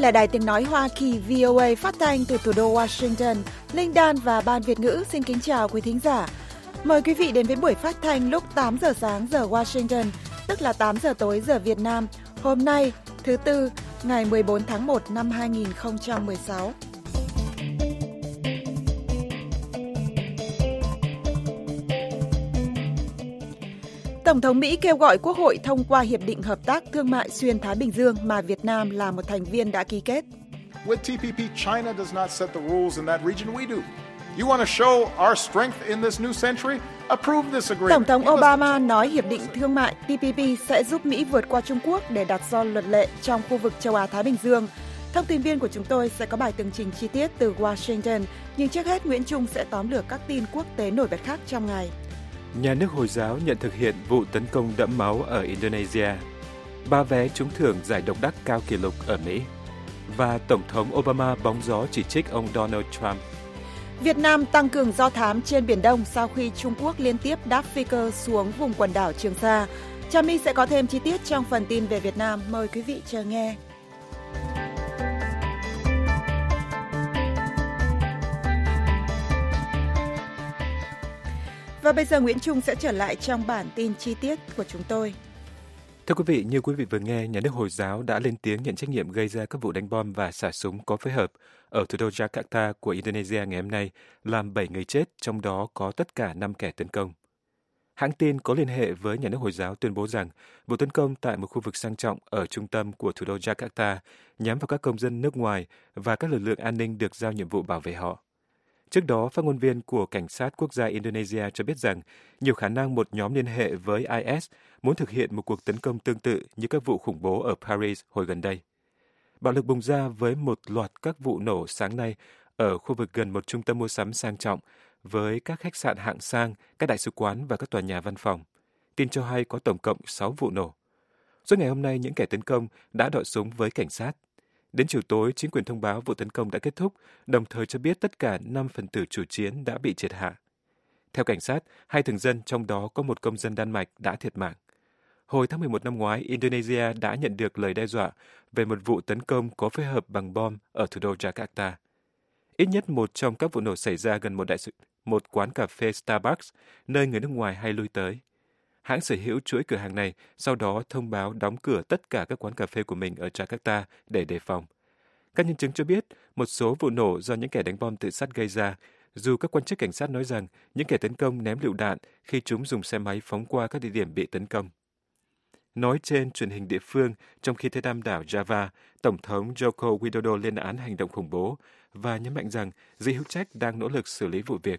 là Đài Tiếng Nói Hoa Kỳ VOA phát thanh từ thủ đô Washington. Linh Dan và Ban Việt ngữ xin kính chào quý thính giả. Mời quý vị đến với buổi phát thanh lúc 8 giờ sáng giờ Washington, tức là 8 giờ tối giờ Việt Nam. Hôm nay, thứ Tư, ngày 14 tháng 1 năm 2016. Tổng thống Mỹ kêu gọi Quốc hội thông qua Hiệp định Hợp tác Thương mại Xuyên Thái Bình Dương mà Việt Nam là một thành viên đã ký kết. With TPP, China does not set the rules in that region, we do. You want to show our strength in this new century? Approve this agreement. Tổng thống Obama nói Hiệp định Thương mại TPP sẽ giúp Mỹ vượt qua Trung Quốc để đặt ra luật lệ trong khu vực châu Á-Thái Bình Dương. Thông tin viên của chúng tôi sẽ có bài tường trình chi tiết từ Washington, nhưng trước hết Nguyễn Trung sẽ tóm lược các tin quốc tế nổi bật khác trong ngày. Nhà nước Hồi giáo nhận thực hiện vụ tấn công đẫm máu ở Indonesia. 3 vé trúng thưởng giải độc đắc cao kỷ lục ở Mỹ. Và Tổng thống Obama bóng gió chỉ trích ông Donald Trump. Việt Nam tăng cường do thám trên Biển Đông sau khi Trung Quốc liên tiếp đáp phi cơ xuống vùng quần đảo Trường Sa. Trà My sẽ có thêm chi tiết trong phần tin về Việt Nam. Mời quý vị chờ nghe. Và bây giờ Nguyễn Trung sẽ trở lại trong bản tin chi tiết của chúng tôi. Thưa quý vị, như quý vị vừa nghe, nhà nước Hồi giáo đã lên tiếng nhận trách nhiệm gây ra các vụ đánh bom và xả súng có phối hợp ở thủ đô Jakarta của Indonesia ngày hôm nay, làm 7 người chết, trong đó có tất cả 5 kẻ tấn công. Hãng tin có liên hệ với nhà nước Hồi giáo tuyên bố rằng vụ tấn công tại một khu vực sang trọng ở trung tâm của thủ đô Jakarta nhắm vào các công dân nước ngoài và các lực lượng an ninh được giao nhiệm vụ bảo vệ họ. Trước đó, phát ngôn viên của Cảnh sát Quốc gia Indonesia cho biết rằng nhiều khả năng một nhóm liên hệ với IS muốn thực hiện một cuộc tấn công tương tự như các vụ khủng bố ở Paris hồi gần đây. Bạo lực bùng ra với một loạt các vụ nổ sáng nay ở khu vực gần một trung tâm mua sắm sang trọng với các khách sạn hạng sang, các đại sứ quán và các tòa nhà văn phòng. Tin cho hay có tổng cộng 6 vụ nổ. Suốt ngày hôm nay, những kẻ tấn công đã đọi súng với cảnh sát. Đến chiều tối, chính quyền thông báo vụ tấn công đã kết thúc, đồng thời cho biết tất cả 5 phần tử chủ chiến đã bị triệt hạ. Theo cảnh sát, 2 thường dân, trong đó có một công dân Đan Mạch, đã thiệt mạng. Hồi tháng 11 năm ngoái, Indonesia đã nhận được lời đe dọa về một vụ tấn công có phối hợp bằng bom ở thủ đô Jakarta. Ít nhất một trong các vụ nổ xảy ra gần một quán cà phê Starbucks, nơi người nước ngoài hay lui tới. Hãng sở hữu chuỗi cửa hàng này sau đó thông báo đóng cửa tất cả các quán cà phê của mình ở Jakarta để đề phòng. Các nhân chứng cho biết một số vụ nổ do những kẻ đánh bom tự sát gây ra, dù các quan chức cảnh sát nói rằng những kẻ tấn công ném lựu đạn khi chúng dùng xe máy phóng qua các địa điểm bị tấn công. Nói trên truyền hình địa phương trong khi tới Nam đảo Java, Tổng thống Joko Widodo lên án hành động khủng bố và nhấn mạnh rằng giới hữu trách đang nỗ lực xử lý vụ việc.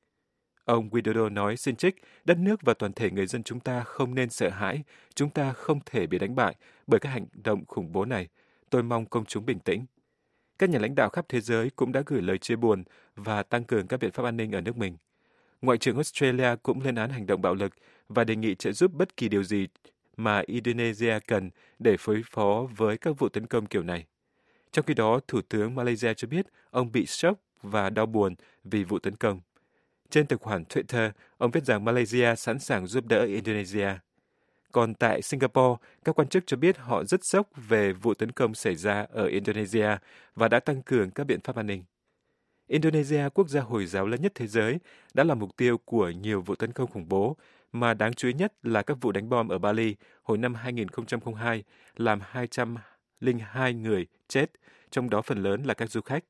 Ông Widodo nói xin trích, đất nước và toàn thể người dân chúng ta không nên sợ hãi, chúng ta không thể bị đánh bại bởi các hành động khủng bố này. Tôi mong công chúng bình tĩnh. Các nhà lãnh đạo khắp thế giới cũng đã gửi lời chia buồn và tăng cường các biện pháp an ninh ở nước mình. Ngoại trưởng Australia cũng lên án hành động bạo lực và đề nghị trợ giúp bất kỳ điều gì mà Indonesia cần để phối phó với các vụ tấn công kiểu này. Trong khi đó, Thủ tướng Malaysia cho biết ông bị sốc và đau buồn vì vụ tấn công. Trên tài khoản Twitter, ông viết rằng Malaysia sẵn sàng giúp đỡ Indonesia. Còn tại Singapore, các quan chức cho biết họ rất sốc về vụ tấn công xảy ra ở Indonesia và đã tăng cường các biện pháp an ninh. Indonesia, quốc gia Hồi giáo lớn nhất thế giới, đã là mục tiêu của nhiều vụ tấn công khủng bố, mà đáng chú ý nhất là các vụ đánh bom ở Bali hồi năm 2002, làm 202 người chết, trong đó phần lớn là các du khách.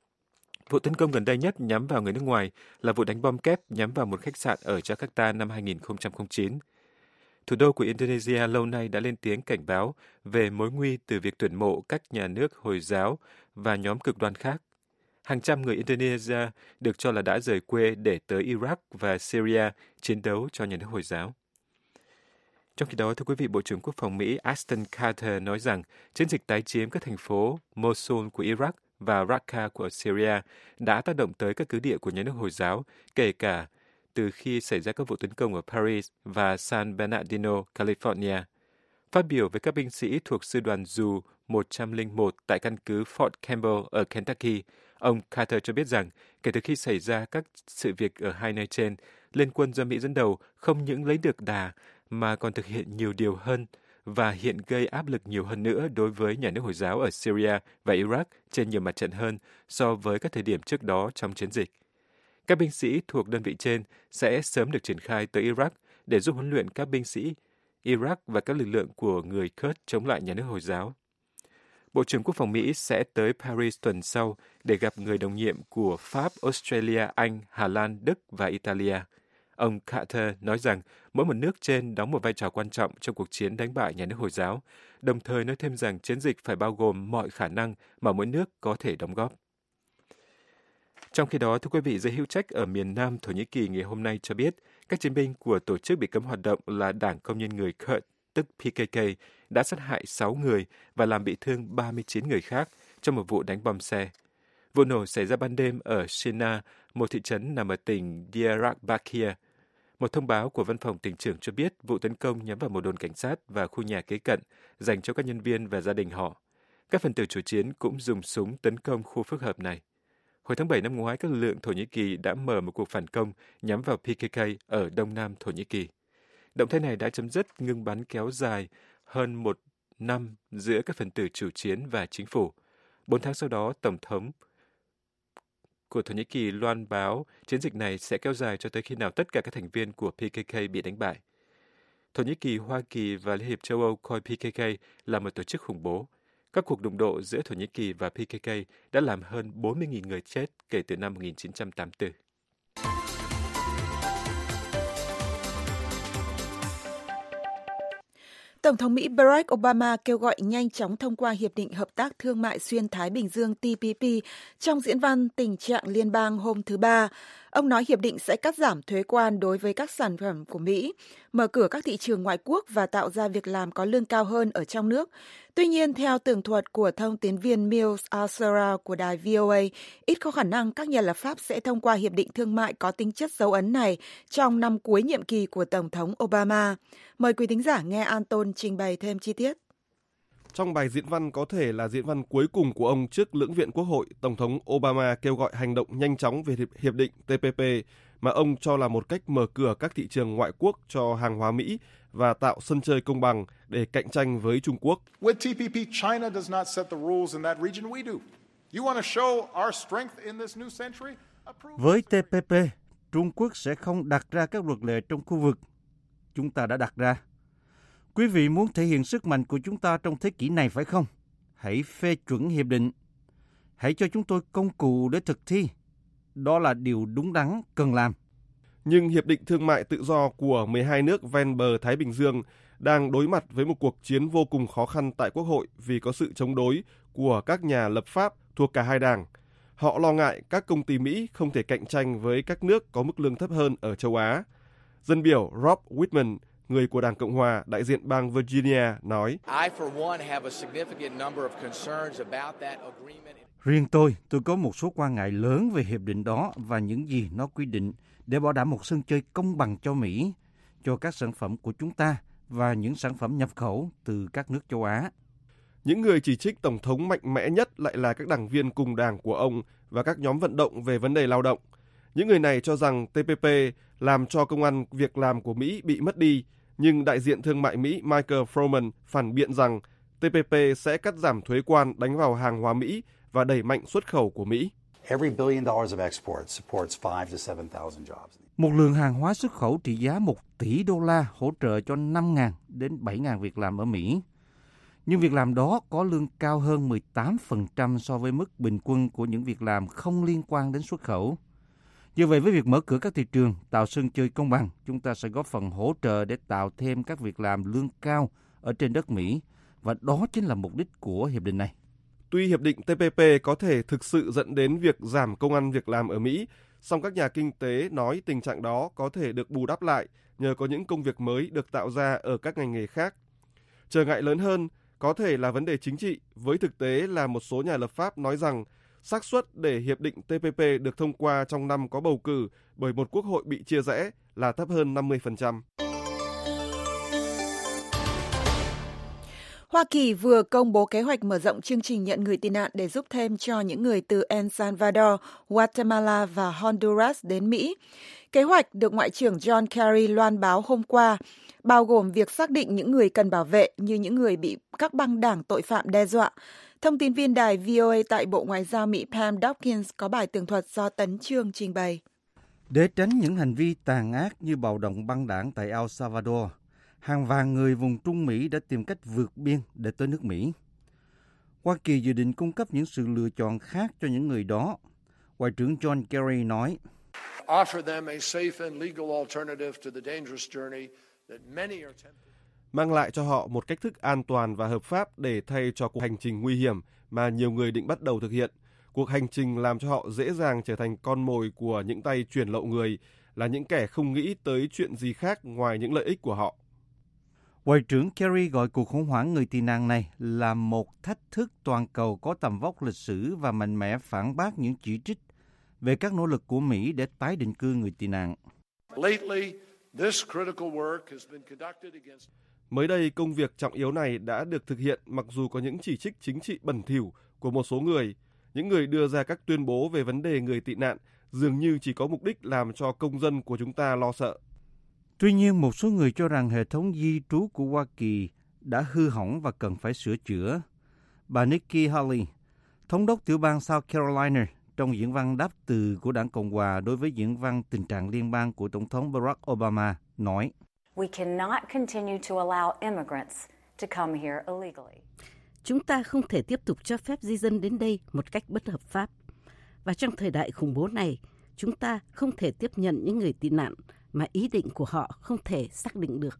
Vụ tấn công gần đây nhất nhắm vào người nước ngoài là vụ đánh bom kép nhắm vào một khách sạn ở Jakarta năm 2009. Thủ đô của Indonesia lâu nay đã lên tiếng cảnh báo về mối nguy từ việc tuyển mộ các nhà nước Hồi giáo và nhóm cực đoan khác. Hàng trăm người Indonesia được cho là đã rời quê để tới Iraq và Syria chiến đấu cho nhà nước Hồi giáo. Trong khi đó, thưa quý vị, Bộ trưởng Quốc phòng Mỹ Ashton Carter nói rằng chiến dịch tái chiếm các thành phố Mosul của Iraq và Raqqa của Syria đã tác động tới các cứ địa của nhà nước Hồi giáo, kể cả từ khi xảy ra các vụ tấn công ở Paris và San Bernardino, California. Phát biểu với các binh sĩ thuộc sư đoàn dù 101 tại căn cứ Fort Campbell ở Kentucky, ông Carter cho biết rằng kể từ khi xảy ra các sự việc ở hai nơi trên, liên quân do Mỹ dẫn đầu không những lấy được đà mà còn thực hiện nhiều điều hơn và hiện gây áp lực nhiều hơn nữa đối với nhà nước Hồi giáo ở Syria và Iraq trên nhiều mặt trận hơn so với các thời điểm trước đó trong chiến dịch. Các binh sĩ thuộc đơn vị trên sẽ sớm được triển khai tới Iraq để giúp huấn luyện các binh sĩ Iraq và các lực lượng của người Kurd chống lại nhà nước Hồi giáo. Bộ trưởng Quốc phòng Mỹ sẽ tới Paris tuần sau để gặp người đồng nhiệm của Pháp, Australia, Anh, Hà Lan, Đức và Italia. Ông Carter nói rằng mỗi một nước trên đóng một vai trò quan trọng trong cuộc chiến đánh bại nhà nước Hồi giáo, đồng thời nói thêm rằng chiến dịch phải bao gồm mọi khả năng mà mỗi nước có thể đóng góp. Trong khi đó, thưa quý vị, giới hữu trách ở miền Nam Thổ Nhĩ Kỳ ngày hôm nay cho biết các chiến binh của tổ chức bị cấm hoạt động là Đảng Công nhân người Kurd, tức PKK, đã sát hại 6 người và làm bị thương 39 người khác trong một vụ đánh bom xe. Vụ nổ xảy ra ban đêm ở Shina, một thị trấn nằm ở tỉnh Diyarbakir. Một thông báo của văn phòng tỉnh trưởng cho biết vụ tấn công nhắm vào một đồn cảnh sát và khu nhà kế cận dành cho các nhân viên và gia đình họ. Các phần tử chủ chiến cũng dùng súng tấn công khu phức hợp này. Hồi tháng 7 năm ngoái, các lực lượng Thổ Nhĩ Kỳ đã mở một cuộc phản công nhắm vào PKK ở đông nam Thổ Nhĩ Kỳ. Động thái này đã chấm dứt ngưng bắn kéo dài hơn một năm giữa các phần tử chủ chiến và chính phủ. 4 tháng sau đó, Tổng thống của Thổ Nhĩ Kỳ loan báo chiến dịch này sẽ kéo dài cho tới khi nào tất cả các thành viên của PKK bị đánh bại. Thổ Nhĩ Kỳ, Hoa Kỳ và Liên hiệp châu Âu coi PKK là một tổ chức khủng bố. Các cuộc đụng độ giữa Thổ Nhĩ Kỳ và PKK đã làm hơn 40.000 người chết kể từ năm 1984. Tổng thống Mỹ Barack Obama kêu gọi nhanh chóng thông qua Hiệp định Hợp tác Thương mại Xuyên Thái Bình Dương TPP trong diễn văn Tình trạng liên bang hôm thứ Ba. Ông nói hiệp định sẽ cắt giảm thuế quan đối với các sản phẩm của Mỹ, mở cửa các thị trường ngoại quốc và tạo ra việc làm có lương cao hơn ở trong nước. Tuy nhiên, theo tường thuật của thông tín viên Mills Alsera của đài VOA, ít có khả năng các nhà lập pháp sẽ thông qua hiệp định thương mại có tính chất dấu ấn này trong năm cuối nhiệm kỳ của Tổng thống Obama. Mời quý thính giả nghe Anton trình bày thêm chi tiết. Trong bài diễn văn có thể là diễn văn cuối cùng của ông trước lưỡng viện Quốc hội, Tổng thống Obama kêu gọi hành động nhanh chóng về hiệp định TPP mà ông cho là một cách mở cửa các thị trường ngoại quốc cho hàng hóa Mỹ và tạo sân chơi công bằng để cạnh tranh với Trung Quốc. With TPP, China does not set the rules in that region, we do. You want to show our strength in this new century? Với TPP, Trung Quốc sẽ không đặt ra các luật lệ trong khu vực. Chúng ta đã đặt ra. Quý vị muốn thể hiện sức mạnh của chúng ta trong thế kỷ này phải không? Hãy phê chuẩn hiệp định. Hãy cho chúng tôi công cụ để thực thi. Đó là điều đúng đắn cần làm. Nhưng Hiệp định Thương mại Tự do của 12 nước ven bờ Thái Bình Dương đang đối mặt với một cuộc chiến vô cùng khó khăn tại Quốc hội vì có sự chống đối của các nhà lập pháp thuộc cả hai đảng. Họ lo ngại các công ty Mỹ không thể cạnh tranh với các nước có mức lương thấp hơn ở châu Á. Dân biểu Rob Wittman, người của Đảng Cộng Hòa, đại diện bang Virginia, nói: Riêng tôi có một số quan ngại lớn về hiệp định đó và những gì nó quy định để bảo đảm một sân chơi công bằng cho Mỹ, cho các sản phẩm của chúng ta và những sản phẩm nhập khẩu từ các nước châu Á. Những người chỉ trích Tổng thống mạnh mẽ nhất lại là các đảng viên cùng đảng của ông và các nhóm vận động về vấn đề lao động. Những người này cho rằng TPP làm cho công ăn việc làm của Mỹ bị mất đi, nhưng đại diện thương mại Mỹ Michael Froman phản biện rằng TPP sẽ cắt giảm thuế quan đánh vào hàng hóa Mỹ và đẩy mạnh xuất khẩu của Mỹ. Một lượng hàng hóa xuất khẩu trị giá 1 tỷ đô la hỗ trợ cho 5.000 đến 7.000 việc làm ở Mỹ. Nhưng việc làm đó có lương cao hơn 18% so với mức bình quân của những việc làm không liên quan đến xuất khẩu. Như vậy, với việc mở cửa các thị trường, tạo sân chơi công bằng, chúng ta sẽ góp phần hỗ trợ để tạo thêm các việc làm lương cao ở trên đất Mỹ, và đó chính là mục đích của hiệp định này. Tuy hiệp định TPP có thể thực sự dẫn đến việc giảm công ăn việc làm ở Mỹ, song các nhà kinh tế nói tình trạng đó có thể được bù đắp lại nhờ có những công việc mới được tạo ra ở các ngành nghề khác. Trở ngại lớn hơn có thể là vấn đề chính trị, với thực tế là một số nhà lập pháp nói rằng xác suất để hiệp định TPP được thông qua trong năm có bầu cử bởi một quốc hội bị chia rẽ là thấp hơn 50%. Hoa Kỳ vừa công bố kế hoạch mở rộng chương trình nhận người tị nạn để giúp thêm cho những người từ El Salvador, Guatemala và Honduras đến Mỹ. Kế hoạch được Ngoại trưởng John Kerry loan báo hôm qua. bao gồm việc xác định những người cần bảo vệ như những người bị các băng đảng tội phạm đe dọa. Thông tin viên đài VOA tại Bộ Ngoại giao Mỹ Pam Dawkins có bài tường thuật do Tấn Chương trình bày. Để tránh những hành vi tàn ác như bạo động băng đảng tại El Salvador, hàng vạn người vùng Trung Mỹ đã tìm cách vượt biên để tới nước Mỹ. Hoa Kỳ dự định cung cấp những sự lựa chọn khác cho những người đó. Ngoại trưởng John Kerry nói, mang lại cho họ một cách thức an toàn và hợp pháp để thay cho cuộc hành trình nguy hiểm mà nhiều người định bắt đầu thực hiện. Cuộc hành trình làm cho họ dễ dàng trở thành con mồi của những tay chuyển lậu người, là những kẻ không nghĩ tới chuyện gì khác ngoài những lợi ích của họ. Ngoại trưởng Kerry gọi cuộc khủng hoảng người tị nạn này là một thách thức toàn cầu có tầm vóc lịch sử và mạnh mẽ phản bác những chỉ trích về các nỗ lực của Mỹ để tái định cư người tị nạn. Mới đây, công việc trọng yếu này đã được thực hiện mặc dù có những chỉ trích chính trị bẩn thỉu của một số người. Những người đưa ra các tuyên bố về vấn đề người tị nạn dường như chỉ có mục đích làm cho công dân của chúng ta lo sợ. Tuy nhiên, một số người cho rằng hệ thống di trú của Hoa Kỳ đã hư hỏng và cần phải sửa chữa. Bà Nikki Haley, thống đốc tiểu bang South Carolina, trong diễn văn đáp từ của Đảng Cộng hòa đối với diễn văn tình trạng liên bang của Tổng thống Barack Obama, nói, Chúng ta không thể tiếp tục cho phép di dân đến đây một cách bất hợp pháp. Và trong thời đại khủng bố này, chúng ta không thể tiếp nhận những người tị nạn mà ý định của họ không thể xác định được.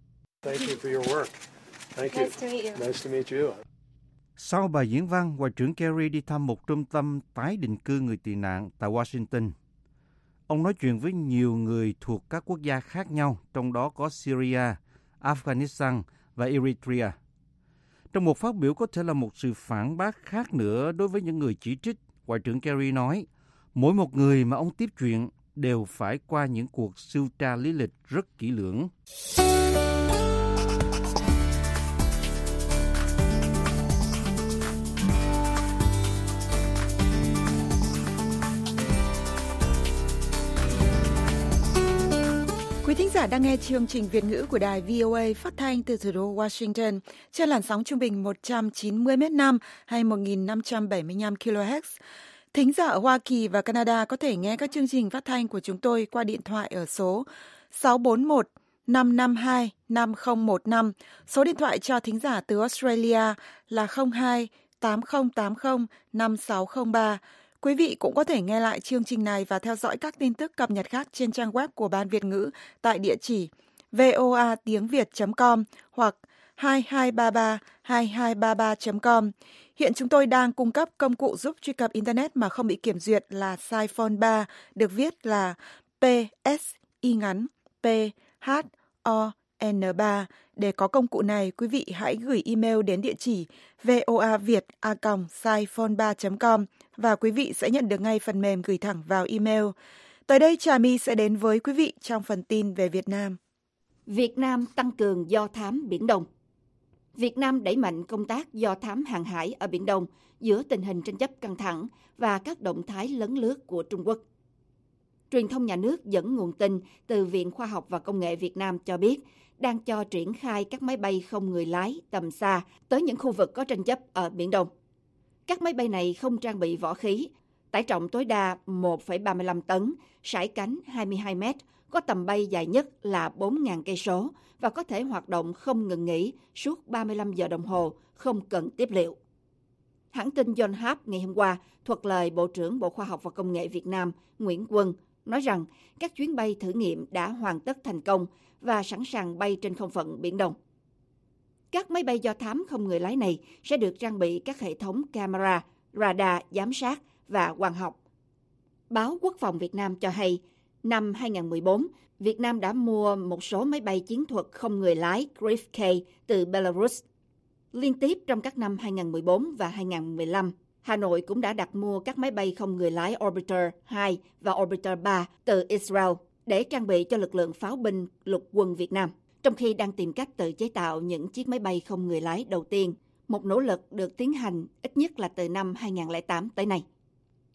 Sau bài diễn văn, Ngoại trưởng Kerry đi thăm một trung tâm tái định cư người tị nạn tại Washington. Ông nói chuyện với nhiều người thuộc các quốc gia khác nhau, trong đó có Syria, Afghanistan và Eritrea. Trong một phát biểu có thể là một sự phản bác khác nữa đối với những người chỉ trích, Ngoại trưởng Kerry nói, mỗi một người mà ông tiếp chuyện đều phải qua những cuộc sưu tra lý lịch rất kỹ lưỡng. Quý thính giả đang nghe chương trình Việt ngữ của đài VOA phát thanh từ thủ đô Washington trên làn sóng trung bình 190 m/năm hay 1.575 kHz. Thính giả ở Hoa Kỳ và Canada có thể nghe các chương trình phát thanh của chúng tôi qua điện thoại ở số 641 552 5015. Số điện thoại cho thính giả từ Australia là 02 8080 5603. Quý vị cũng có thể nghe lại chương trình này và theo dõi các tin tức cập nhật khác trên trang web của Ban Việt ngữ tại địa chỉ voatiengviet.com hoặc 2233-2233.com. Hiện chúng tôi đang cung cấp công cụ giúp truy cập Internet mà không bị kiểm duyệt là Siphone 3, được viết là PSI ngắn PHON3. Để có công cụ này, quý vị hãy gửi email đến địa chỉ voaviet@siphone3.com và quý vị sẽ nhận được ngay phần mềm gửi thẳng vào email. Tới đây, Trà My sẽ đến với quý vị trong phần tin về Việt Nam. Việt Nam tăng cường do thám Biển Đông. Việt Nam đẩy mạnh công tác do thám hàng hải ở Biển Đông giữa tình hình tranh chấp căng thẳng và các động thái lấn lướt của Trung Quốc. Truyền thông nhà nước dẫn nguồn tin từ Viện Khoa học và Công nghệ Việt Nam cho biết đang cho triển khai các máy bay không người lái tầm xa tới những khu vực có tranh chấp ở Biển Đông. Các máy bay này không trang bị võ khí, tải trọng tối đa 1,35 tấn, sải cánh 22 mét, có tầm bay dài nhất là 4.000 cây số và có thể hoạt động không ngừng nghỉ suốt 35 giờ đồng hồ, không cần tiếp liệu. Hãng tin Yonhap ngày hôm qua thuật lời Bộ trưởng Bộ Khoa học và Công nghệ Việt Nam Nguyễn Quân nói rằng các chuyến bay thử nghiệm đã hoàn tất thành công và sẵn sàng bay trên không phận Biển Đông. Các máy bay do thám không người lái này sẽ được trang bị các hệ thống camera, radar giám sát và quang học. Báo Quốc phòng Việt Nam cho hay, năm 2014, Việt Nam đã mua một số máy bay chiến thuật không người lái Grif-K từ Belarus. Liên tiếp trong các năm 2014 và 2015, Hà Nội cũng đã đặt mua các máy bay không người lái Orbiter 2 và Orbiter 3 từ Israel để trang bị cho lực lượng pháo binh lục quân Việt Nam, trong khi đang tìm cách tự chế tạo những chiếc máy bay không người lái đầu tiên, một nỗ lực được tiến hành ít nhất là từ năm 2008 tới nay.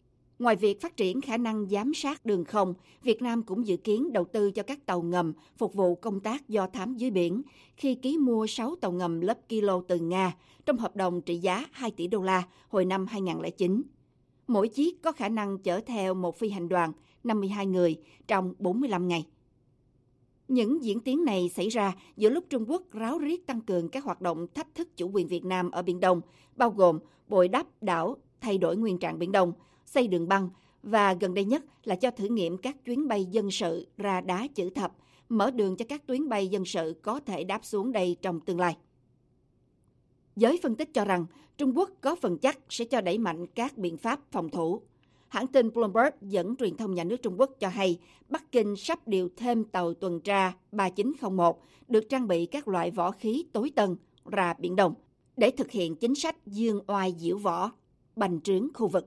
Ngoài việc phát triển khả năng giám sát đường không, Việt Nam cũng dự kiến đầu tư cho các tàu ngầm phục vụ công tác do thám dưới biển khi ký mua 6 tàu ngầm lớp Kilo từ Nga trong hợp đồng trị giá 2 tỷ đô la hồi năm 2009. Mỗi chiếc có khả năng chở theo một phi hành đoàn 52 người trong 45 ngày. Những diễn tiến này xảy ra giữa lúc Trung Quốc ráo riết tăng cường các hoạt động thách thức chủ quyền Việt Nam ở Biển Đông, bao gồm bồi đắp đảo, thay đổi nguyên trạng Biển Đông, xây đường băng và gần đây nhất là cho thử nghiệm các chuyến bay dân sự ra đá chữ thập, mở đường cho các tuyến bay dân sự có thể đáp xuống đây trong tương lai. Giới phân tích cho rằng Trung Quốc có phần chắc sẽ cho đẩy mạnh các biện pháp phòng thủ. Hãng tin Bloomberg dẫn truyền thông nhà nước Trung Quốc cho hay Bắc Kinh sắp điều thêm tàu tuần tra 3901 được trang bị các loại võ khí tối tân ra Biển Đông để thực hiện chính sách dương oai diễu võ, bành trướng khu vực.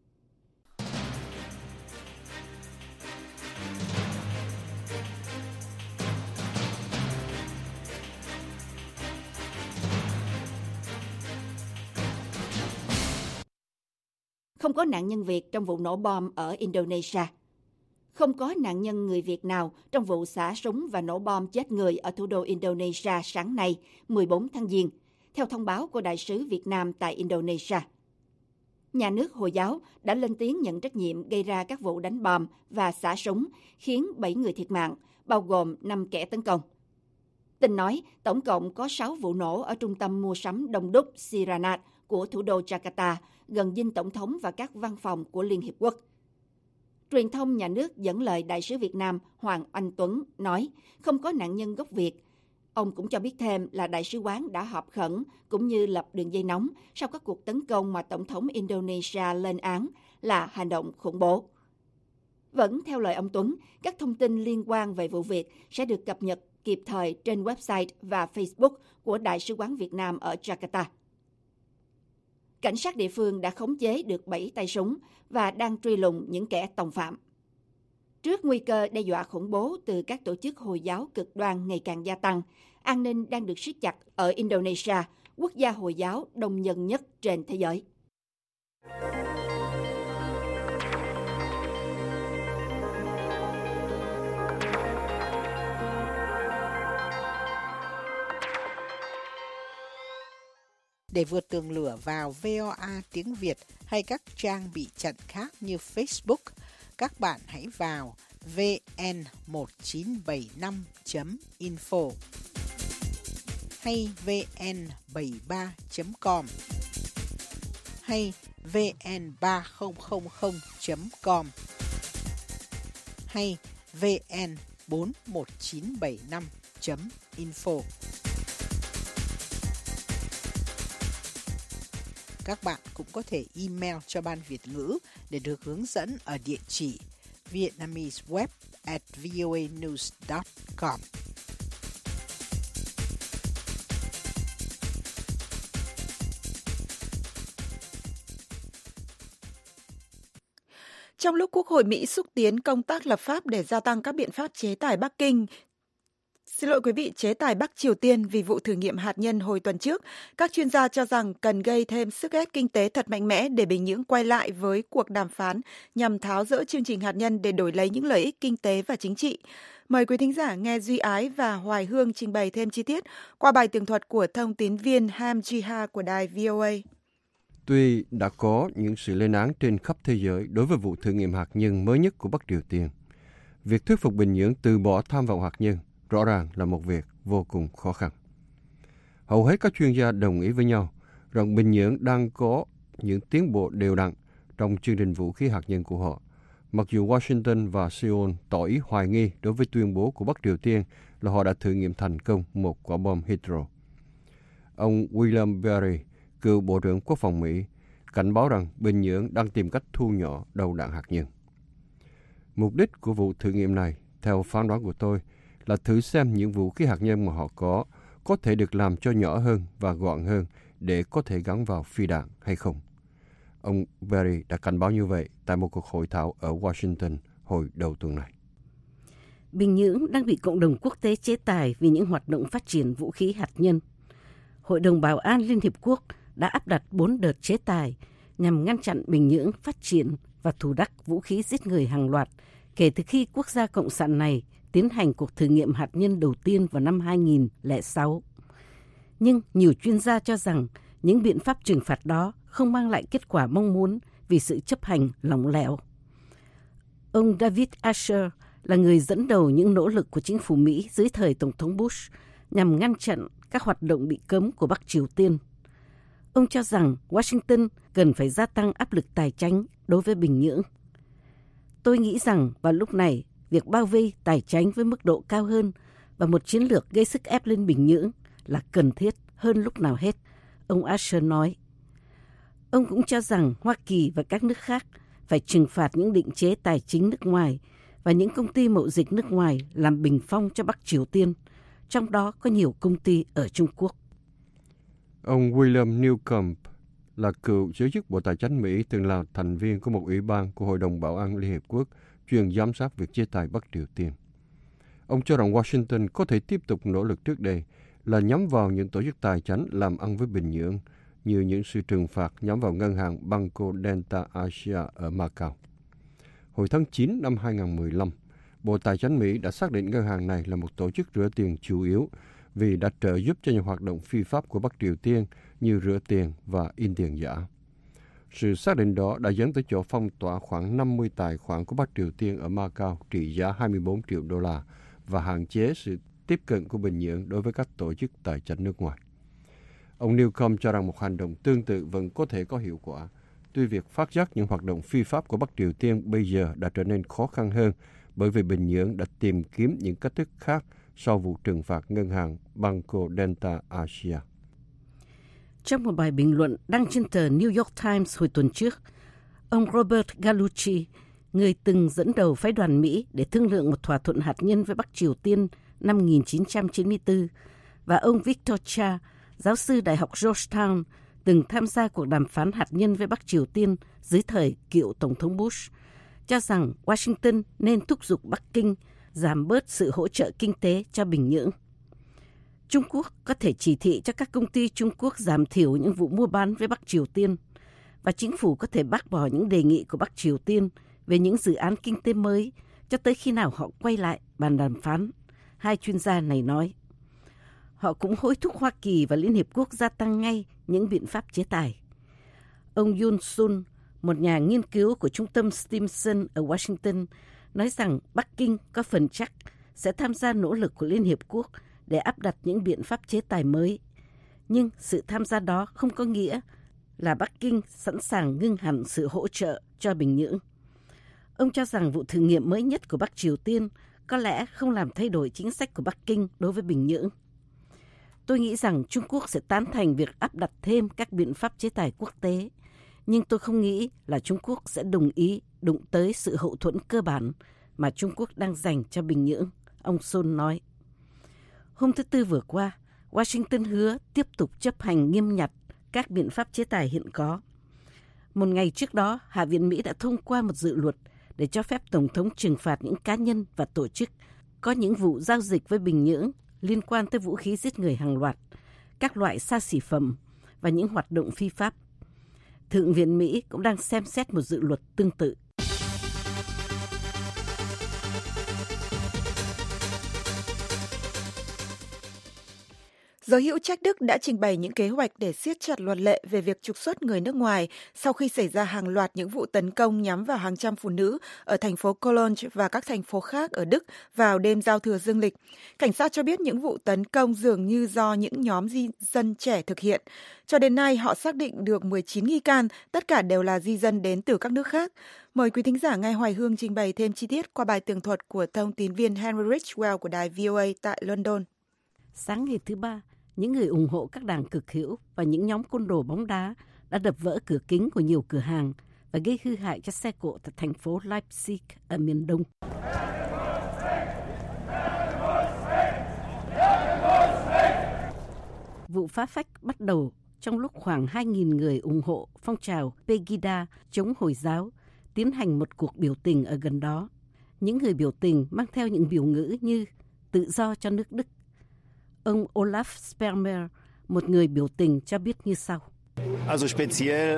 Không có nạn nhân Việt trong vụ nổ bom ở Indonesia. Không có nạn nhân người Việt nào trong vụ xả súng và nổ bom chết người ở thủ đô Indonesia sáng nay, 14 tháng Giêng, theo thông báo của Đại sứ Việt Nam tại Indonesia. Nhà nước Hồi giáo đã lên tiếng nhận trách nhiệm gây ra các vụ đánh bom và xả súng, khiến 7 người thiệt mạng, bao gồm 5 kẻ tấn công. Tin nói, tổng cộng có 6 vụ nổ ở trung tâm mua sắm đông đúc Siranat của thủ đô Jakarta, gần dinh tổng thống và các văn phòng của Liên Hiệp Quốc. Truyền thông nhà nước dẫn lời Đại sứ Việt Nam Hoàng Anh Tuấn nói không có nạn nhân gốc Việt. Ông cũng cho biết thêm là Đại sứ quán đã họp khẩn cũng như lập đường dây nóng sau các cuộc tấn công mà Tổng thống Indonesia lên án là hành động khủng bố. Vẫn theo lời ông Tuấn, các thông tin liên quan về vụ việc sẽ được cập nhật kịp thời trên website và Facebook của Đại sứ quán Việt Nam ở Jakarta. Cảnh sát địa phương đã khống chế được 7 tay súng và đang truy lùng những kẻ tòng phạm. Trước nguy cơ đe dọa khủng bố từ các tổ chức Hồi giáo cực đoan ngày càng gia tăng, an ninh đang được siết chặt ở Indonesia, quốc gia Hồi giáo đông dân nhất trên thế giới. Để vượt tường lửa vào VOA tiếng Việt hay các trang bị chặn khác như Facebook, các bạn hãy vào vn1975.info hay vn73.com hay vn3000.com hay vn41975.info. Các bạn cũng có thể email cho Ban Việt ngữ để được hướng dẫn ở địa chỉ vietnameseweb@voanews.com. Trong lúc Quốc hội Mỹ xúc tiến công tác lập pháp để gia tăng các biện pháp chế tài chế tài Bắc Triều Tiên vì vụ thử nghiệm hạt nhân hồi tuần trước, các chuyên gia cho rằng cần gây thêm sức ép kinh tế thật mạnh mẽ để Bình Nhưỡng quay lại với cuộc đàm phán nhằm tháo dỡ chương trình hạt nhân để đổi lấy những lợi ích kinh tế và chính trị. Mời quý thính giả nghe Duy Ái và Hoài Hương trình bày thêm chi tiết qua bài tường thuật của thông tín viên Ham Jiha của đài VOA. Tuy đã có những sự lên án trên khắp thế giới đối với vụ thử nghiệm hạt nhân mới nhất của Bắc Triều Tiên, việc thuyết phục Bình Nhưỡng từ bỏ tham vọng hạt nhân rõ ràng là một việc vô cùng khó khăn. Hầu hết các chuyên gia đồng ý với nhau rằng Bình Nhưỡng đang có những tiến bộ đều đặn trong chương trình vũ khí hạt nhân của họ, mặc dù Washington và Seoul tỏ ý hoài nghi đối với tuyên bố của Bắc Triều Tiên là họ đã thử nghiệm thành công một quả bom hydro. Ông William Berry, cựu Bộ trưởng Quốc phòng Mỹ, cảnh báo rằng Bình Nhưỡng đang tìm cách thu nhỏ đầu đạn hạt nhân. Mục đích của vụ thử nghiệm này, theo phán đoán của tôi, là thử xem những vũ khí hạt nhân mà họ có thể được làm cho nhỏ hơn và gọn hơn để có thể gắn vào phi đạn hay không. Ông Berry đã cảnh báo như vậy tại một cuộc hội thảo ở Washington hồi đầu tuần này. Bình Nhưỡng đang bị cộng đồng quốc tế chế tài vì những hoạt động phát triển vũ khí hạt nhân. Hội đồng Bảo an Liên Hiệp Quốc đã áp đặt 4 đợt chế tài nhằm ngăn chặn Bình Nhưỡng phát triển và thù đắc vũ khí giết người hàng loạt kể từ khi quốc gia cộng sản này tiến hành cuộc thử nghiệm hạt nhân đầu tiên vào năm 2006. Nhưng nhiều chuyên gia cho rằng những biện pháp trừng phạt đó không mang lại kết quả mong muốn vì sự chấp hành lỏng lẻo. Ông David Asher là người dẫn đầu những nỗ lực của chính phủ Mỹ dưới thời Tổng thống Bush nhằm ngăn chặn các hoạt động bị cấm của Bắc Triều Tiên. Ông cho rằng Washington cần phải gia tăng áp lực tài chính đối với Bình Nhưỡng. Tôi nghĩ rằng vào lúc này, việc bao vây tài chính với mức độ cao hơn và một chiến lược gây sức ép lên Bình Nhưỡng là cần thiết hơn lúc nào hết, ông Asher nói. Ông cũng cho rằng Hoa Kỳ và các nước khác phải trừng phạt những định chế tài chính nước ngoài và những công ty mậu dịch nước ngoài làm bình phong cho Bắc Triều Tiên, trong đó có nhiều công ty ở Trung Quốc. Ông William Newcomb là cựu giới chức Bộ Tài chính Mỹ, từng là thành viên của một ủy ban của Hội đồng Bảo an Liên Hiệp Quốc chuyên giám sát việc chế tài Bắc Triều Tiên. Ông cho rằng Washington có thể tiếp tục nỗ lực trước đây là nhắm vào những tổ chức tài chính làm ăn với Bình Nhưỡng, như những sự trừng phạt nhắm vào ngân hàng Banco Delta Asia ở Macau. Hồi tháng 9 năm 2015, Bộ Tài chính Mỹ đã xác định ngân hàng này là một tổ chức rửa tiền chủ yếu vì đã trợ giúp cho những hoạt động phi pháp của Bắc Triều Tiên như rửa tiền và in tiền giả. Sự xác định đó đã dẫn tới chỗ phong tỏa khoảng 50 tài khoản của Bắc Triều Tiên ở Macau trị giá 24 triệu đô la và hạn chế sự tiếp cận của Bình Nhưỡng đối với các tổ chức tài chính nước ngoài. Ông Newcomb cho rằng một hành động tương tự vẫn có thể có hiệu quả, tuy việc phát giác những hoạt động phi pháp của Bắc Triều Tiên bây giờ đã trở nên khó khăn hơn bởi vì Bình Nhưỡng đã tìm kiếm những cách thức khác sau vụ trừng phạt ngân hàng Banco Delta Asia. Trong một bài bình luận đăng trên tờ New York Times hồi tuần trước, ông Robert Gallucci, người từng dẫn đầu phái đoàn Mỹ để thương lượng một thỏa thuận hạt nhân với Bắc Triều Tiên năm 1994, và ông Victor Cha, giáo sư Đại học Georgetown, từng tham gia cuộc đàm phán hạt nhân với Bắc Triều Tiên dưới thời cựu Tổng thống Bush, cho rằng Washington nên thúc giục Bắc Kinh giảm bớt sự hỗ trợ kinh tế cho Bình Nhưỡng. Trung Quốc có thể chỉ thị cho các công ty Trung Quốc giảm thiểu những vụ mua bán với Bắc Triều Tiên, và chính phủ có thể bác bỏ những đề nghị của Bắc Triều Tiên về những dự án kinh tế mới cho tới khi nào họ quay lại bàn đàm phán, hai chuyên gia này nói. Họ cũng hối thúc Hoa Kỳ và Liên Hiệp Quốc gia tăng ngay những biện pháp chế tài. Ông Yoon Sun, một nhà nghiên cứu của Trung tâm Stimson ở Washington, nói rằng Bắc Kinh có phần chắc sẽ tham gia nỗ lực của Liên Hiệp Quốc để áp đặt những biện pháp chế tài mới. Nhưng sự tham gia đó không có nghĩa là Bắc Kinh sẵn sàng ngưng hẳn sự hỗ trợ cho Bình Nhưỡng. Ông cho rằng vụ thử nghiệm mới nhất của Bắc Triều Tiên có lẽ không làm thay đổi chính sách của Bắc Kinh đối với Bình Nhưỡng. Tôi nghĩ rằng Trung Quốc sẽ tán thành việc áp đặt thêm các biện pháp chế tài quốc tế, nhưng tôi không nghĩ là Trung Quốc sẽ đồng ý đụng tới sự hậu thuẫn cơ bản mà Trung Quốc đang dành cho Bình Nhưỡng, ông Sun nói. Hôm thứ Tư vừa qua, Washington hứa tiếp tục chấp hành nghiêm ngặt các biện pháp chế tài hiện có. Một ngày trước đó, Hạ viện Mỹ đã thông qua một dự luật để cho phép Tổng thống trừng phạt những cá nhân và tổ chức có những vụ giao dịch với Bình Nhưỡng liên quan tới vũ khí giết người hàng loạt, các loại xa xỉ phẩm và những hoạt động phi pháp. Thượng viện Mỹ cũng đang xem xét một dự luật tương tự. Giới hữu trách Đức đã trình bày những kế hoạch để siết chặt luật lệ về việc trục xuất người nước ngoài sau khi xảy ra hàng loạt những vụ tấn công nhắm vào hàng trăm phụ nữ ở thành phố Cologne và các thành phố khác ở Đức vào đêm giao thừa dương lịch. Cảnh sát cho biết những vụ tấn công dường như do những nhóm di dân trẻ thực hiện. Cho đến nay, họ xác định được 19 nghi can, tất cả đều là di dân đến từ các nước khác. Mời quý thính giả nghe Hoài Hương trình bày thêm chi tiết qua bài tường thuật của thông tín viên Henry Richwell của đài VOA tại London. Sáng ngày thứ Ba, những người ủng hộ các đảng cực hữu và những nhóm côn đồ bóng đá đã đập vỡ cửa kính của nhiều cửa hàng và gây hư hại cho xe cộ tại thành phố Leipzig ở miền Đông. Vụ phá phách bắt đầu trong lúc khoảng 2.000 người ủng hộ phong trào Pegida chống Hồi giáo tiến hành một cuộc biểu tình ở gần đó. Những người biểu tình mang theo những biểu ngữ như tự do cho nước Đức. Ông Olaf Spermer, một người biểu tình, cho biết như sau. Also speziell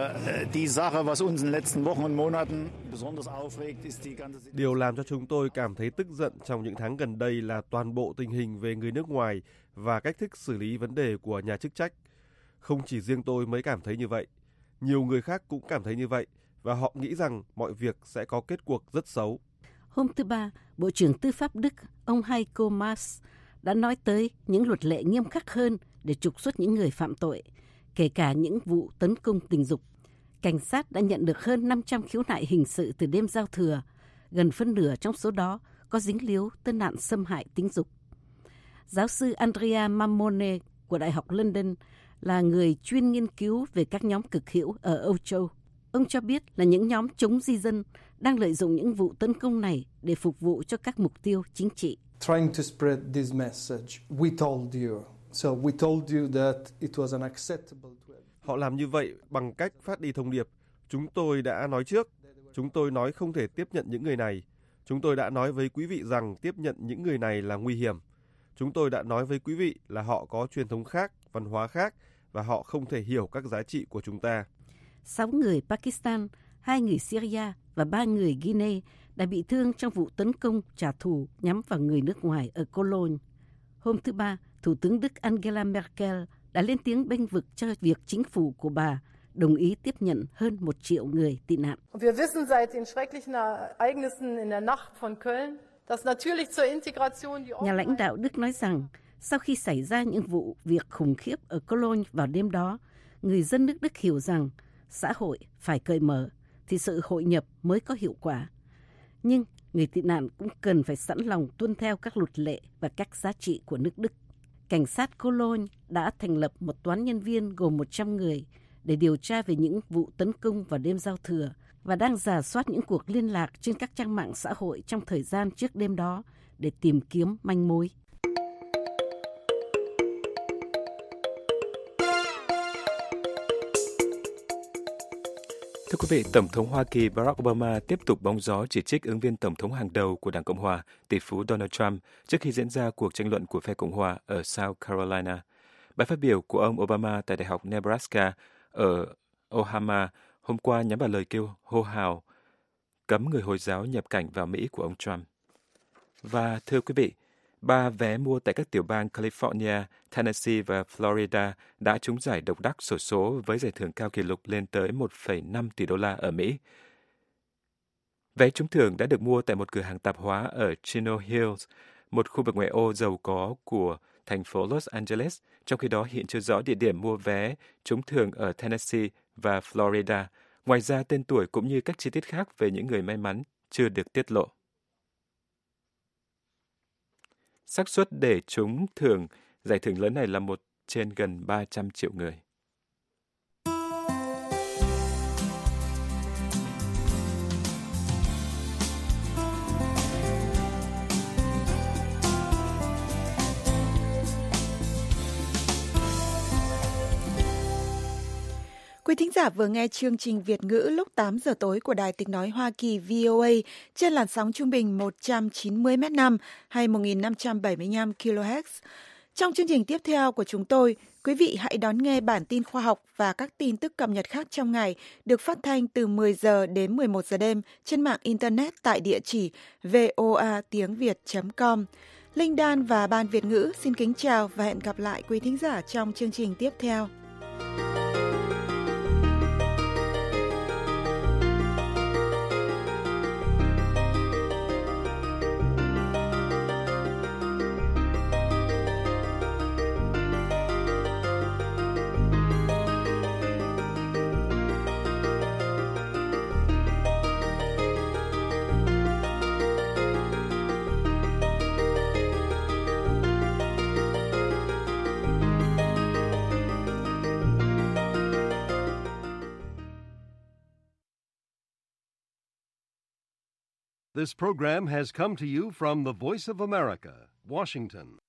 die Sache, was uns in den letzten Wochen und Monaten besonders aufregt, ist die ganze Situation. Điều làm cho chúng tôi cảm thấy tức giận trong những tháng gần đây là toàn bộ tình hình về người nước ngoài và cách thức xử lý vấn đề của nhà chức trách. Không chỉ riêng tôi mới cảm thấy như vậy, nhiều người khác cũng cảm thấy như vậy và họ nghĩ rằng mọi việc sẽ có kết cuộc rất xấu. Hôm thứ Ba, Bộ trưởng Tư pháp Đức, ông Heiko Maas, đã nói tới những luật lệ nghiêm khắc hơn để trục xuất những người phạm tội, kể cả những vụ tấn công tình dục. Cảnh sát đã nhận được hơn 500 khiếu nại hình sự từ đêm giao thừa. Gần phân nửa trong số đó có dính líu tới nạn xâm hại tính dục. Giáo sư Andrea Mammone của Đại học London là người chuyên nghiên cứu về các nhóm cực hữu ở Âu Châu. Ông cho biết là những nhóm chống di dân đang lợi dụng những vụ tấn công này để phục vụ cho các mục tiêu chính trị. Trying to spread this message, we told you. So we told you that it was unacceptable to have. Họ làm như vậy bằng cách phát đi thông điệp. Chúng tôi đã nói trước. Chúng tôi nói không thể tiếp nhận những người này. Chúng tôi đã nói với quý vị rằng tiếp nhận những người này là nguy hiểm. Chúng tôi đã nói với quý vị là họ có truyền thống khác, văn hóa khác và họ không thể hiểu các giá trị của chúng ta. 6 người Pakistan, 2 người Syria và 3 người Guinea đã bị thương trong vụ tấn công trả thù nhắm vào người nước ngoài ở Cologne. Hôm thứ Ba, Thủ tướng Đức Angela Merkel đã lên tiếng bênh vực cho việc chính phủ của bà đồng ý tiếp nhận hơn 1 triệu người tị nạn. Wir wissen seit den schrecklichen Ereignissen in der Nacht von Köln, dass natürlich zur Integration die Nhà lãnh đạo Đức nói rằng sau khi xảy ra những vụ việc khủng khiếp ở Cologne vào đêm đó, người dân nước Đức hiểu rằng xã hội phải cởi mở thì sự hội nhập mới có hiệu quả. Nhưng người tị nạn cũng cần phải sẵn lòng tuân theo các luật lệ và các giá trị của nước Đức. Cảnh sát Cologne đã thành lập một toán nhân viên gồm 100 người để điều tra về những vụ tấn công vào đêm giao thừa và đang rà soát những cuộc liên lạc trên các trang mạng xã hội trong thời gian trước đêm đó để tìm kiếm manh mối. Thưa quý vị, Tổng thống Hoa Kỳ Barack Obama tiếp tục bóng gió chỉ trích ứng viên Tổng thống hàng đầu của Đảng Cộng hòa, tỷ phú Donald Trump, trước khi diễn ra cuộc tranh luận của phe Cộng hòa ở South Carolina. Bài phát biểu của ông Obama tại Đại học Nebraska ở Omaha hôm qua nhắm vào lời kêu hô hào cấm người Hồi giáo nhập cảnh vào Mỹ của ông Trump. Và thưa quý vị, 3 vé mua tại các tiểu bang California, Tennessee và Florida đã trúng giải độc đắc xổ số với giải thưởng cao kỷ lục lên tới 1,5 tỷ đô la ở Mỹ. Vé trúng thưởng đã được mua tại một cửa hàng tạp hóa ở Chino Hills, một khu vực ngoại ô giàu có của thành phố Los Angeles, trong khi đó hiện chưa rõ địa điểm mua vé trúng thưởng ở Tennessee và Florida. Ngoài ra, tên tuổi cũng như các chi tiết khác về những người may mắn chưa được tiết lộ. Xác suất để trúng thưởng giải thưởng lớn này là 1 trên gần 300 triệu người. Quý thính giả vừa nghe chương trình Việt ngữ lúc 8 giờ tối của Đài Tiếng nói Hoa Kỳ VOA trên làn sóng trung bình 190 m/5 hay 1575 kHz. Trong chương trình tiếp theo của chúng tôi, quý vị hãy đón nghe bản tin khoa học và các tin tức cập nhật khác trong ngày được phát thanh từ 10 giờ đến 11 giờ đêm trên mạng Internet tại địa chỉ voatiengviet.com. Linh Đan và Ban Việt ngữ xin kính chào và hẹn gặp lại quý thính giả trong chương trình tiếp theo. This program has come to you from the Voice of America, Washington.